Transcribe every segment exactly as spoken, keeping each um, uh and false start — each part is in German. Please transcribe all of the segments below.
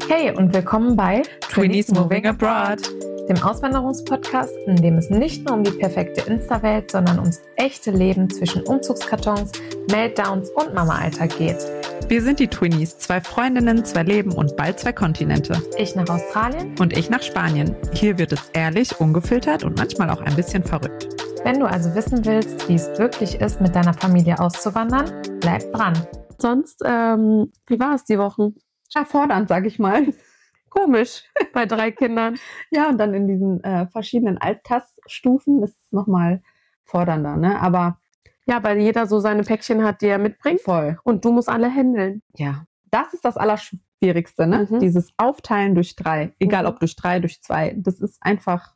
Hey und willkommen bei Twinnies Moving Abroad, dem Auswanderungspodcast, in dem es nicht nur um die perfekte Insta-Welt, sondern ums echte Leben zwischen Umzugskartons, Meltdowns und Mama-Alltag geht. Wir sind die Twinnies, zwei Freundinnen, zwei Leben und bald zwei Kontinente. Ich nach Australien und ich nach Spanien. Hier wird es ehrlich, ungefiltert und manchmal auch ein bisschen verrückt. Wenn du also wissen willst, wie es wirklich ist, mit deiner Familie auszuwandern, bleib dran. Sonst, ähm, wie war es die Wochen? Erfordernd, sag ich mal. Komisch, bei drei Kindern. Ja, und dann in diesen äh, verschiedenen Altersstufen ist es nochmal fordernder, ne? Aber ja, weil jeder so seine Päckchen hat, die er mitbringt. Voll. Und du musst alle handeln. Ja, das ist das Allerschwierigste, ne? Mhm. Dieses Aufteilen durch drei. Egal mhm. ob durch drei, durch zwei. Das ist einfach,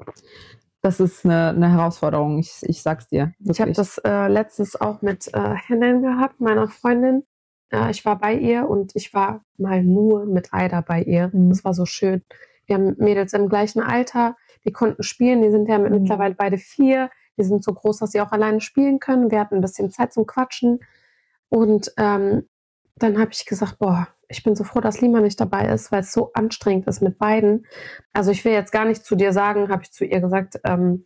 das ist eine, eine Herausforderung. Ich, ich sag's dir. Wirklich. Ich habe das äh, letztens auch mit äh, Handeln gehabt, meiner Freundin. Äh, ich war bei ihr und ich war mal nur mit Aida bei ihr. Mhm. Das war so schön. Wir haben Mädels im gleichen Alter, die konnten spielen. Die sind ja mit mhm. mittlerweile beide vier. Die sind so groß, dass sie auch alleine spielen können. Wir hatten ein bisschen Zeit zum Quatschen. Und ähm, dann habe ich gesagt, boah, ich bin so froh, dass Lima nicht dabei ist, weil es so anstrengend ist mit beiden. Also ich will jetzt gar nicht zu dir sagen, habe ich zu ihr gesagt, ähm,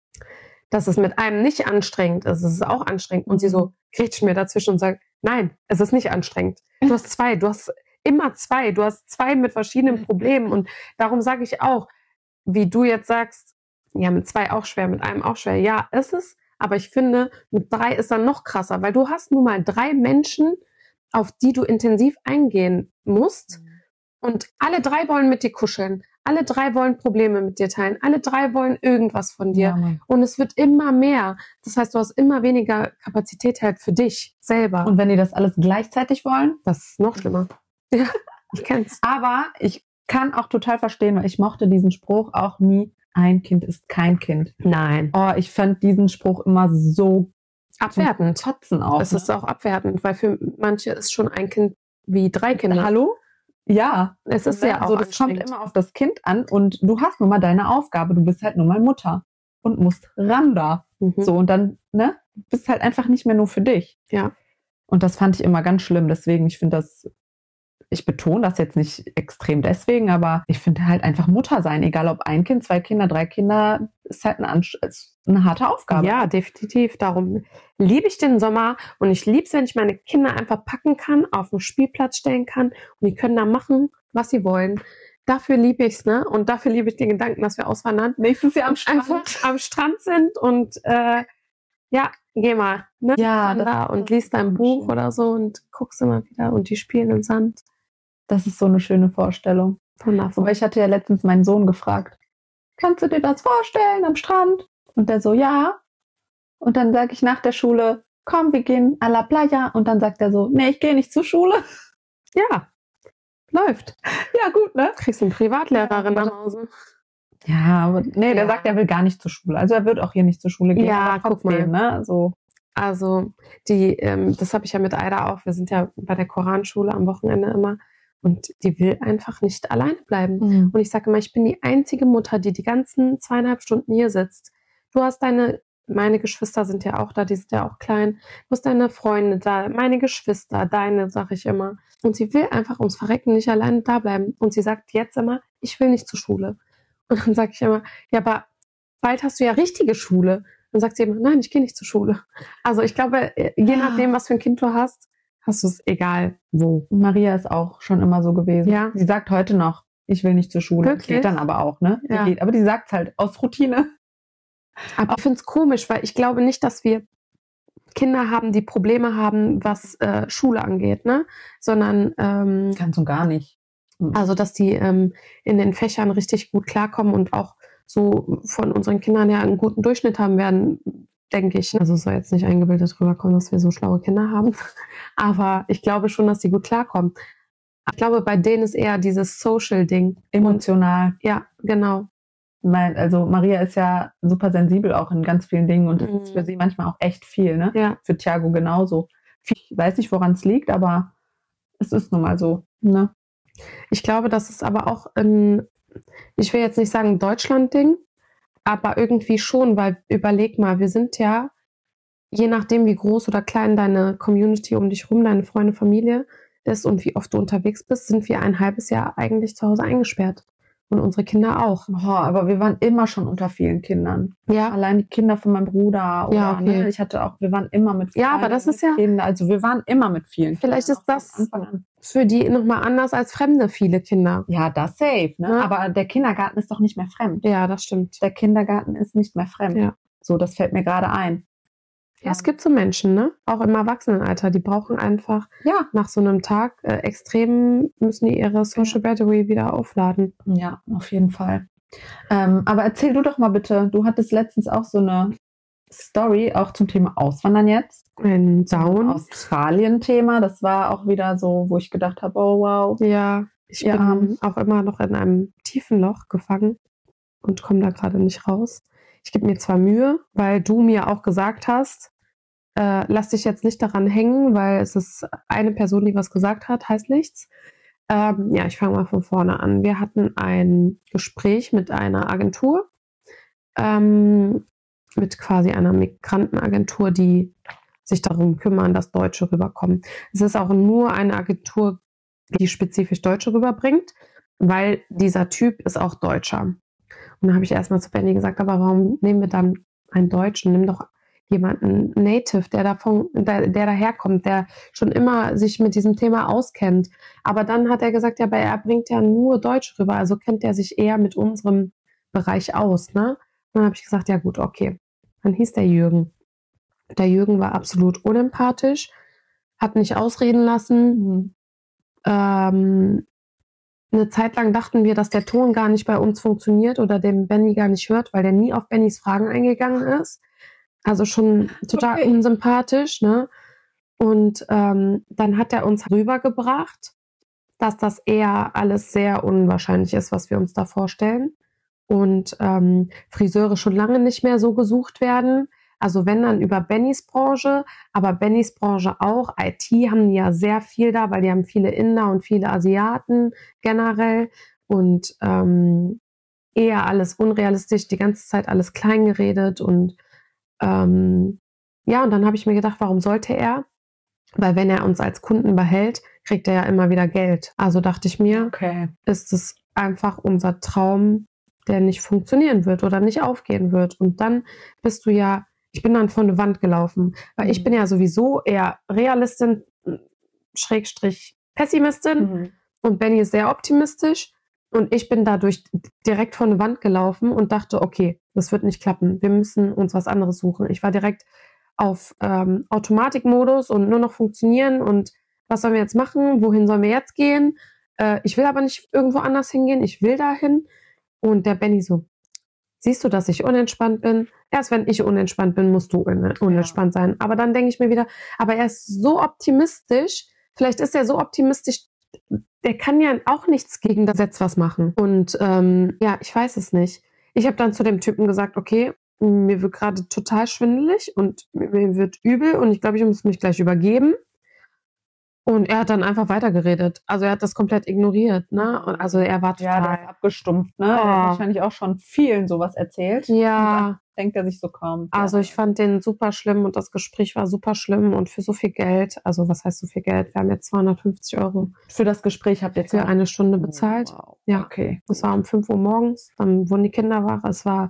dass es mit einem nicht anstrengend ist. Es ist auch anstrengend. Und sie so grätscht mir dazwischen und sagt, nein, es ist nicht anstrengend. Du hast zwei, du hast immer zwei. Du hast zwei mit verschiedenen Problemen. Und darum sage ich auch, wie du jetzt sagst, ja, mit zwei auch schwer, mit einem auch schwer. Ja, ist es. Aber ich finde, mit drei ist dann noch krasser, weil du hast nun mal drei Menschen, auf die du intensiv eingehen musst. Mhm. Und alle drei wollen mit dir kuscheln. Alle drei wollen Probleme mit dir teilen. Alle drei wollen irgendwas von dir. Ja, und es wird immer mehr. Das heißt, du hast immer weniger Kapazität halt für dich selber. Und wenn die das alles gleichzeitig wollen, das ist noch schlimmer. Ja, ich kenn's. Aber ich kann auch total verstehen, weil ich mochte diesen Spruch auch nie. Ein Kind ist kein Kind. Nein. Oh, ich fand diesen Spruch immer so abwertend. Kotzen auch. Es ist auch abwertend, weil für manche ist schon ein Kind wie drei Kinder. Hallo? Ja. Es ist ja auch so, das kommt immer auf das Kind an und du hast nun mal deine Aufgabe. Du bist halt nun mal Mutter und musst ran da. Mhm. So, und dann, ne, bist halt einfach nicht mehr nur für dich. Ja. Und das fand ich immer ganz schlimm. Deswegen, ich finde das, ich betone das jetzt nicht extrem deswegen, aber ich finde halt einfach Mutter sein, egal ob ein Kind, zwei Kinder, drei Kinder, ist halt eine, Anst- ist eine harte Aufgabe. Ja, definitiv. Darum liebe ich den Sommer und ich liebe es, wenn ich meine Kinder einfach packen kann, auf den Spielplatz stellen kann und die können da machen, was sie wollen. Dafür liebe ich es, ne? Und dafür liebe ich den Gedanken, dass wir auswandern. Nächstes Jahr am Strand. Einfach am Strand sind und äh, ja, geh mal, ne? Ja, das, da und liest dein Buch schön. Oder so und guckst immer wieder und die spielen im Sand. Das ist so eine schöne Vorstellung. Wundervoll. Aber ich hatte ja letztens meinen Sohn gefragt, kannst du dir das vorstellen am Strand? Und der so, ja. Und dann sage ich nach der Schule, komm, wir gehen a la playa. Und dann sagt er so, nee, ich gehe nicht zur Schule. Ja, läuft. Ja, gut, ne? Kriegst du eine Privatlehrerin nach Hause. Ja, aber nee, der ja. sagt, er will gar nicht zur Schule. Also er wird auch hier nicht zur Schule gehen. Ja, guck mal. Ne? So. Also die, ähm, das habe ich ja mit Aida auch. Wir sind ja bei der Koranschule am Wochenende immer. Und die will einfach nicht alleine bleiben. Mhm. Und ich sage immer, ich bin die einzige Mutter, die die ganzen zweieinhalb Stunden hier sitzt. Du hast deine, meine Geschwister sind ja auch da, die sind ja auch klein. Du hast deine Freunde da, meine Geschwister, deine, sage ich immer. Und sie will einfach ums Verrecken nicht alleine da bleiben. Und sie sagt jetzt immer, ich will nicht zur Schule. Und dann sage ich immer, ja, aber bald hast du ja richtige Schule. Dann sagt sie immer, nein, ich gehe nicht zur Schule. Also ich glaube, je nachdem, was für ein Kind du hast, hast du es egal wo. Maria ist auch schon immer so gewesen. Ja. Sie sagt heute noch, ich will nicht zur Schule. Wirklich? Geht dann aber auch, ne? Ja. Geht. Aber die sagt es halt aus Routine. Aber ich finde es komisch, weil ich glaube nicht, dass wir Kinder haben, die Probleme haben, was äh, Schule angeht, ne? Sondern ähm, ganz und gar nicht. Also, dass die ähm, in den Fächern richtig gut klarkommen und auch so von unseren Kindern ja einen guten Durchschnitt haben werden, denke ich. Also es soll jetzt nicht eingebildet rüberkommen, dass wir so schlaue Kinder haben. Aber ich glaube schon, dass sie gut klarkommen. Ich glaube, bei denen ist eher dieses Social-Ding. Emotional. Und, ja, genau. Also Maria ist ja super sensibel auch in ganz vielen Dingen und das mhm. ist für sie manchmal auch echt viel, ne? Ja. Für Thiago genauso. Ich weiß nicht, woran es liegt, aber es ist nun mal so, ne? Ich glaube, das ist aber auch ein, ich will jetzt nicht sagen Deutschland-Ding, aber irgendwie schon, weil überleg mal, wir sind ja, je nachdem wie groß oder klein deine Community um dich rum, deine Freunde, Familie, ist und wie oft du unterwegs bist, sind wir ein halbes Jahr eigentlich zu Hause eingesperrt. Und unsere Kinder auch. Oh, aber wir waren immer schon unter vielen Kindern. Ja. Allein die Kinder von meinem Bruder. Oder, Ja, okay. ne, ich hatte auch, wir waren immer mit Ja, aber das ist ja, Kindern. Also wir waren immer mit vielen vielleicht Kindern. ist das für die nochmal anders als Fremde, viele Kinder. Ja, das safe, ne? Ja. Aber der Kindergarten ist doch nicht mehr fremd. Ja, das stimmt. Der Kindergarten ist nicht mehr fremd. Ja. So, das fällt mir gerade ein. Ja, es gibt so Menschen, ne? Auch im Erwachsenenalter, die brauchen einfach Ja. nach so einem Tag äh, extrem, müssen die ihre Social Battery wieder aufladen. Ja, auf jeden Fall. Ähm, aber erzähl du doch mal bitte, du hattest letztens auch so eine Story, auch zum Thema Auswandern jetzt. Ein Down. Australien-Thema, das war auch wieder so, wo ich gedacht habe, oh wow. Ja, ich Ja. bin auch immer noch in einem tiefen Loch gefangen und komme da gerade nicht raus. Ich gebe mir zwar Mühe, weil du mir auch gesagt hast, äh, lass dich jetzt nicht daran hängen, weil es ist eine Person, die was gesagt hat, heißt nichts. Ähm, ja, ich fange mal von vorne an. Wir hatten ein Gespräch mit einer Agentur, ähm, mit quasi einer Migrantenagentur, die sich darum kümmern, dass Deutsche rüberkommen. Es ist auch nur eine Agentur, die spezifisch Deutsche rüberbringt, weil dieser Typ ist auch Deutscher. Und dann habe ich erstmal zu Benny gesagt, aber warum nehmen wir dann einen Deutschen? Nimm doch jemanden Native, der davon, der, der daherkommt, der schon immer sich mit diesem Thema auskennt. Aber dann hat er gesagt, ja, aber er bringt ja nur Deutsch rüber, also kennt er sich eher mit unserem Bereich aus, ne? Und dann habe ich gesagt, ja gut, okay. Dann hieß der Jürgen. Der Jürgen war absolut unempathisch, hat nicht ausreden lassen. Mhm. Ähm, eine Zeit lang dachten wir, dass der Ton gar nicht bei uns funktioniert oder den Benny gar nicht hört, weil der nie auf Bennys Fragen eingegangen ist. Also schon total Okay. unsympathisch, ne? Und ähm, dann hat er uns rübergebracht, dass das eher alles sehr unwahrscheinlich ist, was wir uns da vorstellen. Und ähm, Friseure schon lange nicht mehr so gesucht werden. Also wenn dann über Bennys Branche, aber Bennys Branche auch. I T haben die ja sehr viel da, weil die haben viele Inder und viele Asiaten generell. Und ähm, eher alles unrealistisch, die ganze Zeit alles klein geredet und Ähm, ja, und dann habe ich mir gedacht, warum sollte er? Weil wenn er uns als Kunden behält, kriegt er ja immer wieder Geld. Also dachte ich mir, Okay. ist es einfach unser Traum, der nicht funktionieren wird oder nicht aufgehen wird. Und dann bist du ja, ich bin dann vor eine Wand gelaufen, weil Mhm. ich bin ja sowieso eher Realistin, Schrägstrich Pessimistin Mhm. und Benny ist sehr optimistisch. Und ich bin dadurch direkt vor eine Wand gelaufen und dachte, okay, das wird nicht klappen. Wir müssen uns was anderes suchen. Ich war direkt auf ähm, Automatikmodus und nur noch funktionieren. Und was sollen wir jetzt machen? Wohin sollen wir jetzt gehen? Äh, ich will aber nicht irgendwo anders hingehen. Ich will dahin. Und der Benny so, siehst du, dass ich unentspannt bin? Erst wenn ich unentspannt bin, musst du un- unentspannt sein. Aber dann denke ich mir wieder, aber er ist so optimistisch. Vielleicht ist er so optimistisch, der kann ja auch nichts gegen das Gesetz was machen. Und ähm, ja, ich weiß es nicht. Ich habe dann zu dem Typen gesagt, okay, mir wird gerade total schwindelig und mir wird übel und ich glaube, ich muss mich gleich übergeben. Und er hat dann einfach weitergeredet. Also er hat das komplett ignoriert, ne? Und also er war Ja, der ist total... abgestumpft, ne? Er Oh. hat wahrscheinlich auch schon vielen sowas erzählt. Und Ja, dann denkt er sich so kaum. also ja. ich fand den super schlimm und das Gespräch war super schlimm und für so viel Geld, also was heißt so viel Geld? Wir haben jetzt zweihundertfünfzig Euro Für das Gespräch habt ihr für eine Stunde bezahlt. Wow. Ja. Okay. Es war um fünf Uhr morgens, dann wurden die Kinder wach. Es war,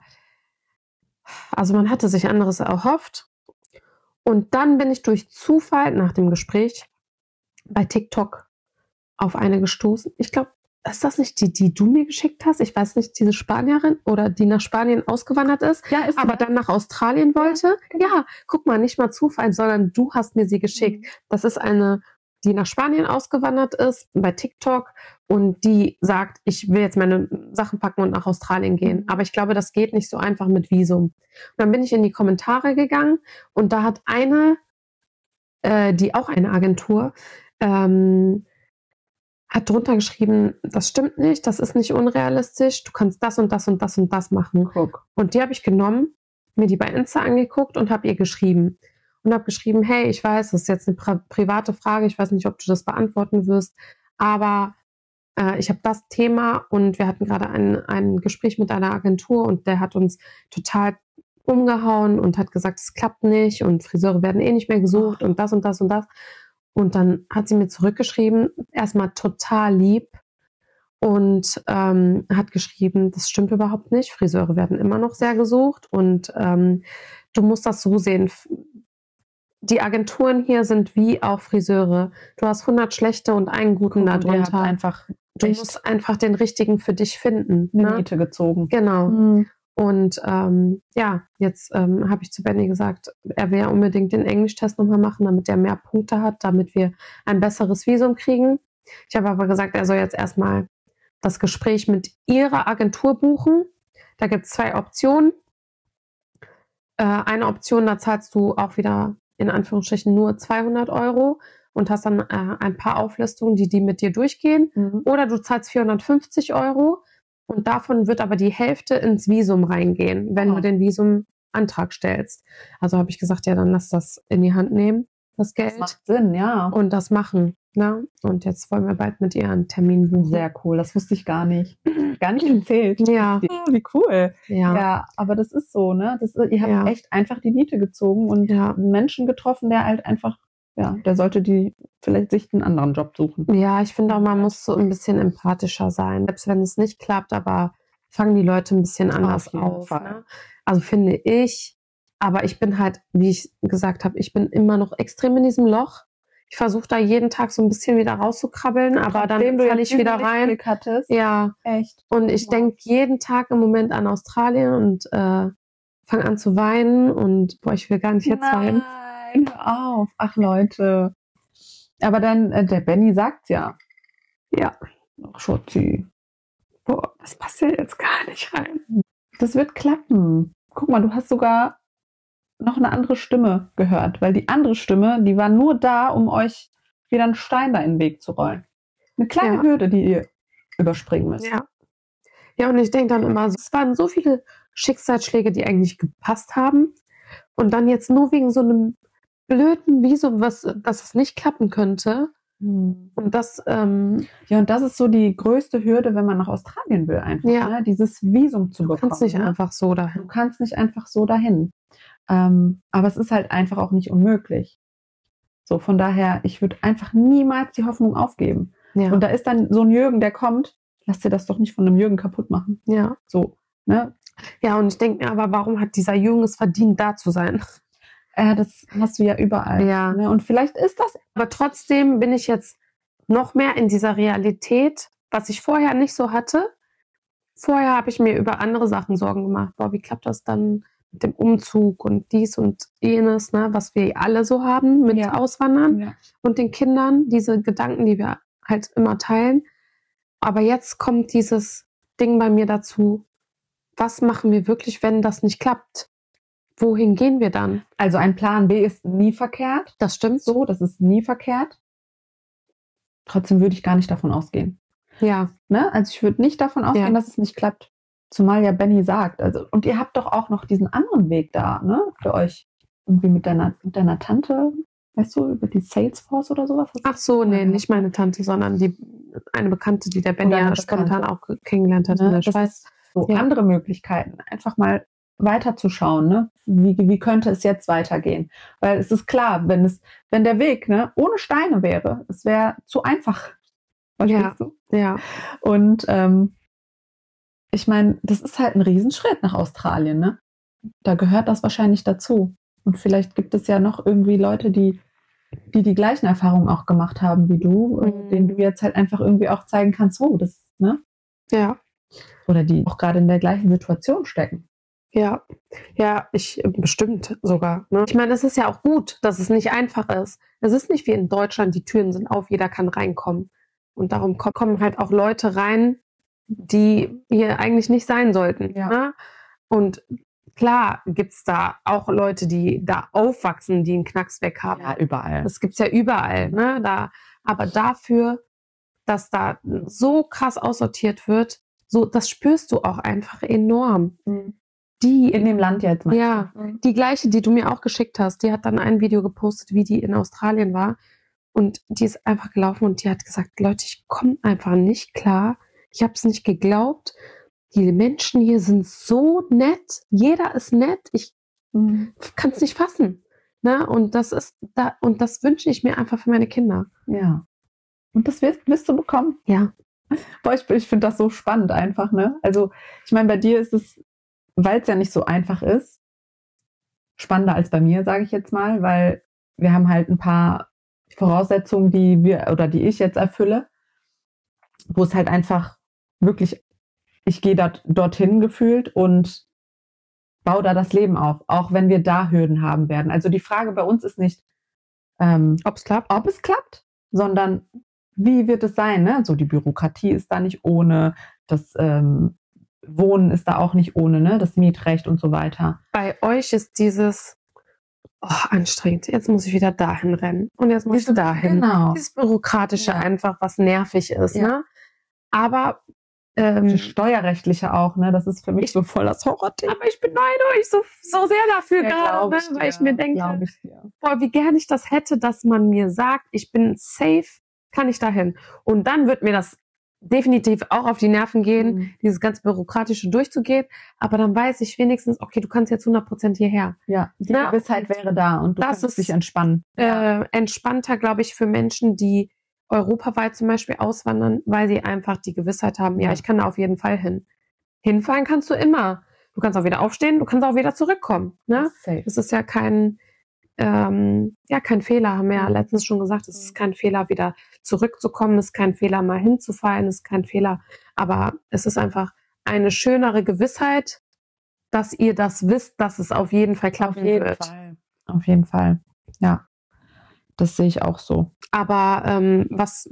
also man hatte sich anderes erhofft. Und dann bin ich durch Zufall nach dem Gespräch bei TikTok auf eine gestoßen. Ich glaube, ist das nicht die, die du mir geschickt hast? Ich weiß nicht, diese Spanierin oder die nach Spanien ausgewandert ist, Ja, ist aber dann nach Australien wollte. Ja, guck mal, nicht mal Zufall, sondern du hast mir sie geschickt. Das ist eine, die nach Spanien ausgewandert ist, bei TikTok und die sagt, ich will jetzt meine Sachen packen und nach Australien gehen. Mhm. Aber ich glaube, das geht nicht so einfach mit Visum. Und dann bin ich in die Kommentare gegangen und da hat eine, äh, die auch eine Agentur, ähm, hat drunter geschrieben, das stimmt nicht, das ist nicht unrealistisch, du kannst das und das und das und das machen. Guck. Und die habe ich genommen, mir die bei Insta angeguckt und habe ihr geschrieben. Und habe geschrieben, hey, ich weiß, das ist jetzt eine pri- private Frage, ich weiß nicht, ob du das beantworten wirst, aber äh, ich habe das Thema und wir hatten gerade ein, ein Gespräch mit einer Agentur und der hat uns total umgehauen und hat gesagt, es klappt nicht und Friseure werden eh nicht mehr gesucht und das und das und das. Und dann hat sie mir zurückgeschrieben, erstmal total lieb und ähm, hat geschrieben, das stimmt überhaupt nicht, Friseure werden immer noch sehr gesucht und ähm, du musst das so sehen, die Agenturen hier sind wie auch Friseure. Du hast hundert schlechte und einen guten Guck, darunter. einfach du musst einfach den richtigen für dich finden. Eine Ne? Niete gezogen. Genau. Mhm. Und ähm, ja, jetzt ähm, habe ich zu Benny gesagt, er will ja unbedingt den Englischtest nochmal machen, damit er mehr Punkte hat, damit wir ein besseres Visum kriegen. Ich habe aber gesagt, er soll jetzt erstmal das Gespräch mit ihrer Agentur buchen. Da gibt es zwei Optionen. Äh, eine Option, da zahlst du auch wieder in Anführungsstrichen nur zweihundert Euro und hast dann äh, ein paar Auflistungen, die die mit dir durchgehen. Mhm. Oder du zahlst vierhundertfünfzig Euro und davon wird aber die Hälfte ins Visum reingehen, wenn Oh. du den Visumantrag stellst. Also habe ich gesagt, ja, dann lass das in die Hand nehmen, das Geld. Das macht Sinn, ja. Und das machen. Ne? Und jetzt wollen wir bald mit ihr einen Termin buchen. Sehr cool, das wusste ich gar nicht. Gar nicht erzählt. Ja. Oh, wie cool. Ja. Ja, aber das ist so, ne? Das ist, ihr habt Ja. echt einfach die Niete gezogen und Ja. einen Menschen getroffen, der halt einfach, ja, der sollte die vielleicht sich einen anderen Job suchen. Ja, ich finde auch, man muss so ein bisschen empathischer sein. Selbst wenn es nicht klappt, aber fangen die Leute ein bisschen anders Auf jeden auf. Fall. Ne? Also finde ich, aber ich bin halt, wie ich gesagt habe, ich bin immer noch extrem in diesem Loch. Ich versuche da jeden Tag so ein bisschen wieder rauszukrabbeln, aber dann Trotzdem du falle jetzt ich wieder diesen rein. Lichtblick hattest. Ja, Echt. und ich Wow. denke jeden Tag im Moment an Australien und äh, fange an zu weinen und boah, ich will gar nicht jetzt weinen. Nein, hör auf. Ach Leute. Aber dann, äh, der Benny sagt's ja. Ja, Ach, Schatzi. boah, das passt ja jetzt gar nicht rein. Das wird klappen. Guck mal, du hast sogar noch eine andere Stimme gehört, weil die andere Stimme, die war nur da, um euch wieder einen Stein da in den Weg zu rollen. Eine kleine Ja. Hürde, die ihr überspringen müsst. Ja. Ja, und ich denke dann immer, es waren so viele Schicksalsschläge, die eigentlich gepasst haben. Und dann jetzt nur wegen so einem blöden Visum, was, dass es nicht klappen könnte. Hm. Und das, ähm, Ja, und das ist so die größte Hürde, wenn man nach Australien will, einfach, Ja. ne? Dieses Visum zu du bekommen. kannst nicht ne? einfach so Du dahin. kannst nicht einfach so dahin. Ähm, aber es ist halt einfach auch nicht unmöglich. So, von daher, ich würde einfach niemals die Hoffnung aufgeben. Ja. Und da ist dann so ein Jürgen, der kommt, lass dir das doch nicht von einem Jürgen kaputt machen. ja. So, ne? Ja, und ich denke mir, aber warum hat dieser Junge es verdient, da zu sein? Äh, das hast du ja überall. Ja. Ne? Und vielleicht ist das, Aber trotzdem bin ich jetzt noch mehr in dieser Realität, was ich vorher nicht so hatte. Vorher habe ich mir über andere Sachen Sorgen gemacht. Boah, wie klappt das dann mit dem Umzug und dies und jenes, ne, was wir alle so haben mit Ja. Auswandern ja. und den Kindern, diese Gedanken, die wir halt immer teilen. Aber jetzt kommt dieses Ding bei mir dazu, was machen wir wirklich, wenn das nicht klappt? Wohin gehen wir dann? Also ein Plan B ist nie verkehrt. Das stimmt so. So, das ist nie verkehrt. Trotzdem würde ich gar nicht davon ausgehen. Ja, Ne? Also ich würde nicht davon ausgehen, Ja. dass es nicht klappt. Zumal ja Benny sagt. Also, und ihr habt doch auch noch diesen anderen Weg da, ne? Für euch. Irgendwie mit deiner, mit deiner Tante, weißt du, über die Salesforce oder sowas? ach so, nee, Ja. nicht meine Tante, sondern die eine Bekannte, die der Benny Oder eine ja spontan Bekannte. auch ge- kennengelernt hat in Ne? der Das Schweiz. ist so Ja. andere Möglichkeiten. Einfach mal weiterzuschauen, ne? Wie, wie könnte es jetzt weitergehen? Weil es ist klar, wenn es, wenn der Weg, ne, ohne Steine wäre, es wäre zu einfach. Verstehst du? Ja, Und ähm, ich meine, das ist halt ein Riesenschritt nach Australien, ne? Da gehört das wahrscheinlich dazu. Und vielleicht gibt es ja noch irgendwie Leute, die die, die gleichen Erfahrungen auch gemacht haben wie du, äh, Mhm. denen du jetzt halt einfach irgendwie auch zeigen kannst, so, das, ne? ja, Oder die auch gerade in der gleichen Situation stecken. ja. Ja, ich äh, bestimmt sogar. Ne? Ich meine, es ist ja auch gut, dass es nicht einfach ist. Es ist nicht wie in Deutschland, die Türen sind auf, jeder kann reinkommen. Und darum ko- kommen halt auch Leute rein, die hier eigentlich nicht sein sollten. Ja. Ne? Und klar gibt's da auch Leute, die da aufwachsen, die einen Knacks weg haben. Ja, überall. Das gibt's ja überall, ne? Da, aber dafür, dass da so krass aussortiert wird, so, das spürst du auch einfach enorm. Die, In dem Land jetzt, meinst ja, du? die gleiche, die du mir auch geschickt hast, die hat dann ein Video gepostet, wie die in Australien war. Und die ist einfach gelaufen und die hat gesagt, Leute, ich komme einfach nicht klar. Ich habe es nicht geglaubt. Die Menschen hier sind so nett. Jeder ist nett. Ich Mhm. kann es nicht fassen. Ne? Und das ist da, und das wünsche ich mir einfach für meine Kinder. Ja. Und das wirst, wirst du bekommen. Ja. Boah, ich, ich finde das so spannend einfach, ne? Also, ich meine, bei dir ist es, weil es ja nicht so einfach ist, spannender als bei mir, sage ich jetzt mal, weil wir haben halt ein paar Voraussetzungen, die wir oder die ich jetzt erfülle, wo es halt einfach wirklich, ich gehe dort, dorthin gefühlt und baue da das Leben auf, auch wenn wir da Hürden haben werden. Also die Frage bei uns ist nicht, ähm, ob es klappt, ob es klappt, sondern wie wird es sein? Ne? So die Bürokratie ist da nicht ohne, das ähm, Wohnen ist da auch nicht ohne, ne? Das Mietrecht und so weiter. Bei euch ist dieses oh, anstrengend. Jetzt muss ich wieder dahin rennen und jetzt muss ich dahin. Genau. Dieses Bürokratische Ja. einfach, was nervig ist. Ja. Ne? Aber ähm, Das Steuerrechtliche auch, ne? Das ist für mich ich, so voll das Horrorthema. aber ich beneide euch so, so sehr dafür Ja, gerade, ne? ich weil ich mir denke, ich boah, wie gerne ich das hätte, dass man mir sagt, ich bin safe, kann ich dahin. Und dann wird mir das definitiv auch auf die Nerven gehen, Mhm. dieses ganz Bürokratische durchzugehen. Aber dann weiß ich wenigstens, okay, du kannst jetzt hundert Prozent hierher. Ja, die Na, Gewissheit wäre da und du das kannst ist, dich entspannen. Äh, entspannter, glaube ich, für Menschen, die europaweit zum Beispiel auswandern, weil sie einfach die Gewissheit haben, ja, Ja. ich kann da auf jeden Fall hin. Hinfahren kannst du immer. Du kannst auch wieder aufstehen, du kannst auch wieder zurückkommen. Ne? Safe. Das ist ja kein, ähm, ja, kein Fehler, haben wir ja Mhm. letztens schon gesagt, es ist kein Fehler, wieder zurückzukommen, es ist kein Fehler, mal hinzufallen, es ist kein Fehler, aber es ist einfach eine schönere Gewissheit, dass ihr das wisst, dass es auf jeden Fall klappen Auf jeden wird. Fall. Auf jeden Fall. Ja. Das sehe ich auch so. Aber ähm, was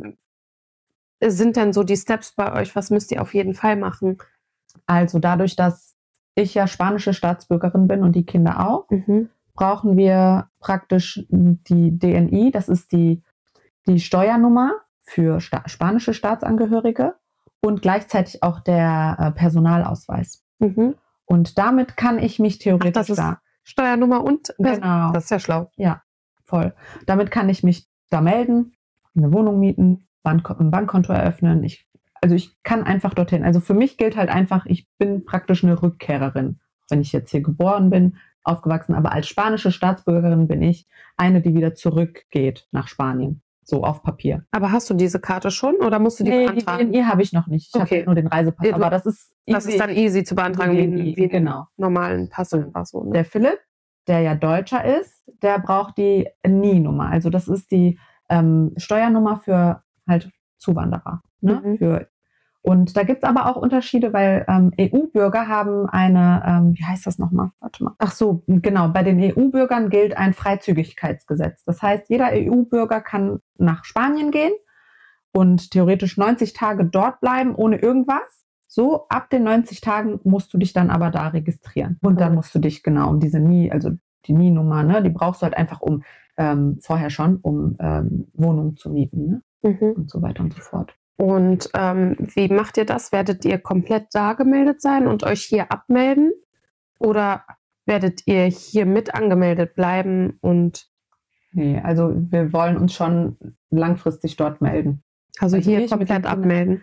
sind denn so die Steps bei euch? Was müsst ihr auf jeden Fall machen? Also dadurch, dass ich ja spanische Staatsbürgerin bin und die Kinder auch, Mhm. brauchen wir praktisch die D N I, das ist die, die Steuernummer für sta- spanische Staatsangehörige und gleichzeitig auch der äh, Personalausweis. Mhm. Und damit kann ich mich Ach, theoretisch das ist da. Steuernummer und Genau. Das ist ja schlau. Ja, voll. Damit kann ich mich da melden, eine Wohnung mieten, Bank ein Bankkonto eröffnen. Ich, also ich kann einfach dorthin. Also für mich gilt halt einfach, ich bin praktisch eine Rückkehrerin. Wenn ich jetzt hier geboren bin, aufgewachsen, aber als spanische Staatsbürgerin bin ich eine, die wieder zurückgeht nach Spanien. So auf Papier. Aber hast du diese Karte schon oder musst du die Nee, die beantragen? D N I habe ich noch nicht. Ich Okay. habe nur den Reisepass. Ja, du- aber das ist Das ist dann easy zu beantragen, wie, Die D N I, wie genau. einen normalen Pass einfach so. Ne? Der Philipp, der ja Deutscher ist, der braucht die N I Nummer. Also das ist die ähm, Steuernummer für halt Zuwanderer. Ne? Mhm. Für, und da gibt es aber auch Unterschiede, weil ähm, E U-Bürger haben eine, ähm, wie heißt das nochmal? Warte mal. Ach so, genau. Bei den E U-Bürgern gilt ein Freizügigkeitsgesetz. Das heißt, jeder E U-Bürger kann nach Spanien gehen und theoretisch neunzig Tage dort bleiben ohne irgendwas. So, ab den neunzig Tagen musst du dich dann aber da registrieren. Und dann musst du dich genau um diese N I, also die N I-Nummer, ne, die brauchst du halt einfach um ähm, vorher schon, um ähm, Wohnungen zu mieten, ne? Mhm. Und so weiter und so fort. Und ähm, wie macht ihr das? Werdet ihr komplett da gemeldet sein und euch hier abmelden? Oder werdet ihr hier mit angemeldet bleiben? Und Nee, also wir wollen uns schon langfristig dort melden. also, Also hier ich mit den komplett Kindern. abmelden?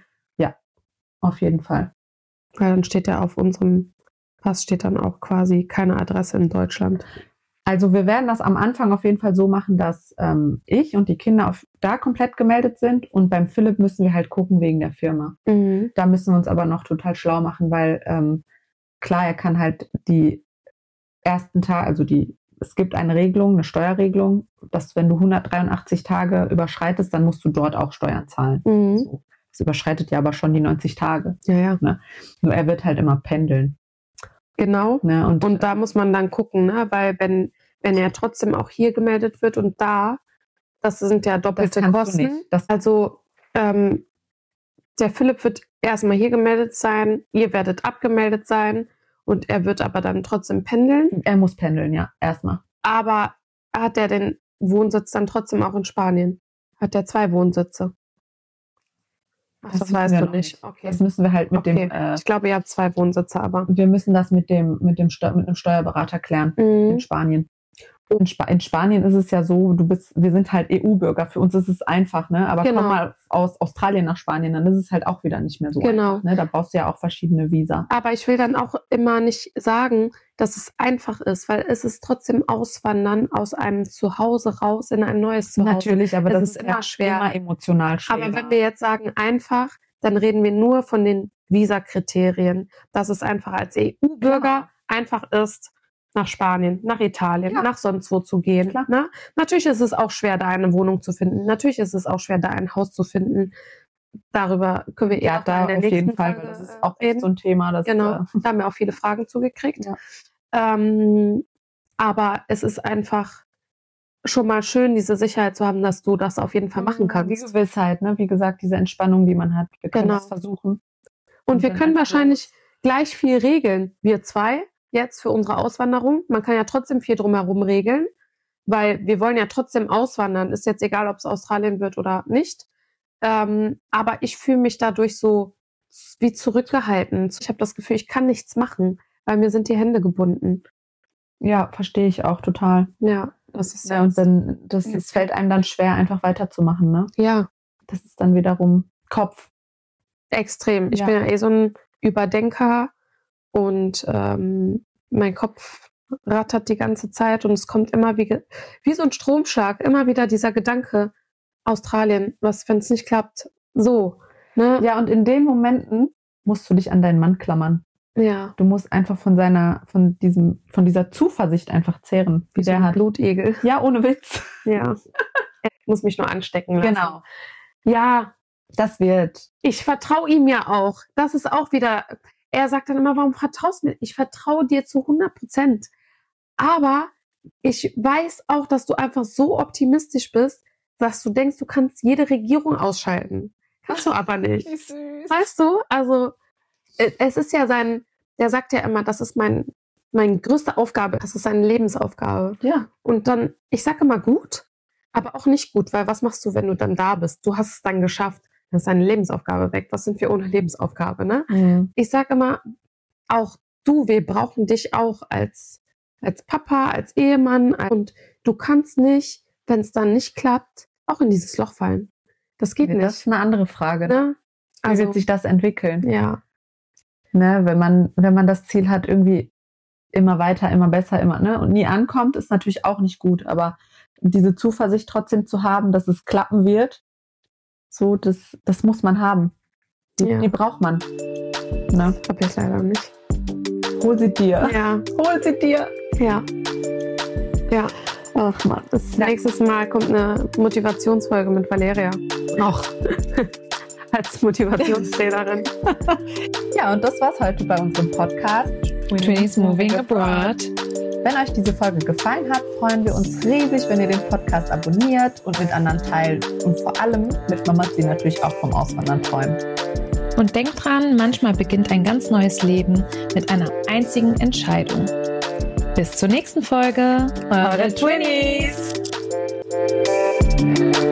Auf jeden Fall. Weil dann steht ja auf unserem Pass steht dann auch quasi keine Adresse in Deutschland. Also wir werden das am Anfang auf jeden Fall so machen, dass ähm, ich und die Kinder auf, da komplett gemeldet sind und beim Philipp müssen wir halt gucken wegen der Firma. Mhm. Da müssen wir uns aber noch total schlau machen, weil ähm, klar, er kann halt die ersten Tage, also die, es gibt eine Regelung, eine Steuerregelung, dass wenn du hundertdreiundachtzig Tage überschreitest, dann musst du dort auch Steuern zahlen. Mhm. So. Das überschreitet ja aber schon die neunzig Tage. Ja, ja. Nur er wird halt immer pendeln. Genau. Ne? Und, Und da muss man dann gucken, ne? Weil wenn, wenn er trotzdem auch hier gemeldet wird und da, das sind ja doppelte kannst du Kosten. nicht. Das- Also ähm, der Philipp wird erstmal hier gemeldet sein, ihr werdet abgemeldet sein und er wird aber dann trotzdem pendeln. er muss pendeln, ja, erstmal. Aber hat er den Wohnsitz dann trotzdem auch in Spanien? Hat er zwei Wohnsitze? Ach, das, wissen weißt wir du noch nicht. Okay. Das müssen wir halt mit okay. dem, äh, Ich glaube, ihr habt zwei Wohnsitze, aber. wir müssen das mit dem, mit dem Steu- mit einem Steuerberater klären Mhm. in Spanien. In, Sp- in Spanien ist es ja so, du bist, wir sind halt E U-Bürger, für uns ist es einfach, ne? Aber Genau. komm mal aus Australien nach Spanien, dann ist es halt auch wieder nicht mehr so Genau. einfach. Ne? Da brauchst du ja auch verschiedene Visa. Aber ich will dann auch immer nicht sagen, dass es einfach ist, weil es ist trotzdem Auswandern aus einem Zuhause raus in ein neues Zuhause. Natürlich, aber Es das ist ist immer ja schwer. immer emotional schwer. Aber wenn wir jetzt sagen einfach, dann reden wir nur von den Visa-Kriterien, dass es einfach als E U-Bürger Klar. einfach ist, nach Spanien, nach Italien, Ja. nach sonst wo zu gehen. Klar. Ne? Natürlich ist es auch schwer, da eine Wohnung zu finden. Natürlich ist es auch schwer, da ein Haus zu finden. Darüber können wir ja, eher da in der auf nächsten jeden Fall, Folge weil das ist äh, auch echt reden. so ein Thema. Das, Genau, äh, da haben wir auch viele Fragen zugekriegt. Ja. Ähm, aber es ist einfach schon mal schön, diese Sicherheit zu haben, dass du das auf jeden Fall machen Die kannst. Gewissheit, ne? Wie gesagt, diese Entspannung, die man hat. Wir können Genau. das versuchen. Und wir dann können einfach wahrscheinlich los. gleich viel regeln, wir zwei, jetzt für unsere Auswanderung. Man kann ja trotzdem viel drumherum regeln, weil wir wollen ja trotzdem auswandern. Ist jetzt egal, ob es Australien wird oder nicht. Ähm, aber ich fühle mich dadurch so wie zurückgehalten. Ich habe das Gefühl, ich kann nichts machen, weil mir sind die Hände gebunden. Ja, verstehe ich auch total. Ja, das ist Ja, und dann, das, es fällt einem dann schwer, einfach weiterzumachen, ne? ja Das ist dann wiederum Kopf. extrem. Ich Ja. bin ja eh so ein Überdenker und ähm, mein Kopf rattert die ganze Zeit und es kommt immer wie, ge- wie so ein Stromschlag, immer wieder dieser Gedanke, Australien, was, wenn es nicht klappt, so. Ne? Ja, und in den Momenten musst du dich an deinen Mann klammern. Ja, Du musst einfach von seiner, von diesem, von dieser Zuversicht einfach zehren, wie wie so der ein hat. Blutegel. Ja, ohne Witz. Ja. Ich muss mich nur anstecken lassen. Genau. Ja, Das wird. ich vertraue ihm ja auch. Das ist auch wieder, er sagt dann immer, warum vertraust du mir? Ich vertraue dir zu hundert Prozent. Aber ich weiß auch, dass du einfach so optimistisch bist, dass du denkst, du kannst jede Regierung ausschalten. Kannst du aber nicht. Wie süß. Weißt du? Also, äh, es ist ja sein, der sagt ja immer, das ist mein, meine größte Aufgabe, das ist seine Lebensaufgabe. Ja. Und dann, ich sage immer gut, aber auch nicht gut, weil was machst du, wenn du dann da bist? Du hast es dann geschafft, dann ist deine Lebensaufgabe weg. Was sind wir ohne Lebensaufgabe, ne? Mhm. Ich sage immer, auch du, wir brauchen dich auch als, als Papa, als Ehemann. Und du kannst nicht, wenn es dann nicht klappt, auch in dieses Loch fallen. Das geht Das nicht. ist eine andere Frage. Ne? Wie Also, wird sich das entwickeln? ja, Ne, wenn man, wenn man das Ziel hat, irgendwie immer weiter, immer besser, immer, ne, und nie ankommt, ist natürlich auch nicht gut. Aber diese Zuversicht trotzdem zu haben, dass es klappen wird, so, das, das muss man haben. Die, Ja. die braucht man. Ne? hab ich leider nicht. Hol sie dir. Ja, Hol sie dir. ja. Ja, Ach Mann. das nächstes Mal kommt eine Motivationsfolge mit Valeria. Noch. Als Motivationstrainerin. Ja, und das war's heute bei unserem Podcast Twinnies Moving Abroad. Wenn euch diese Folge gefallen hat, freuen wir uns riesig, wenn ihr den Podcast abonniert und mit anderen teilt. Und vor allem mit Mamas, die natürlich auch vom Auswandern träumen. Und denkt dran, manchmal beginnt ein ganz neues Leben mit einer einzigen Entscheidung. Bis zur nächsten Folge. Eure Twinnies!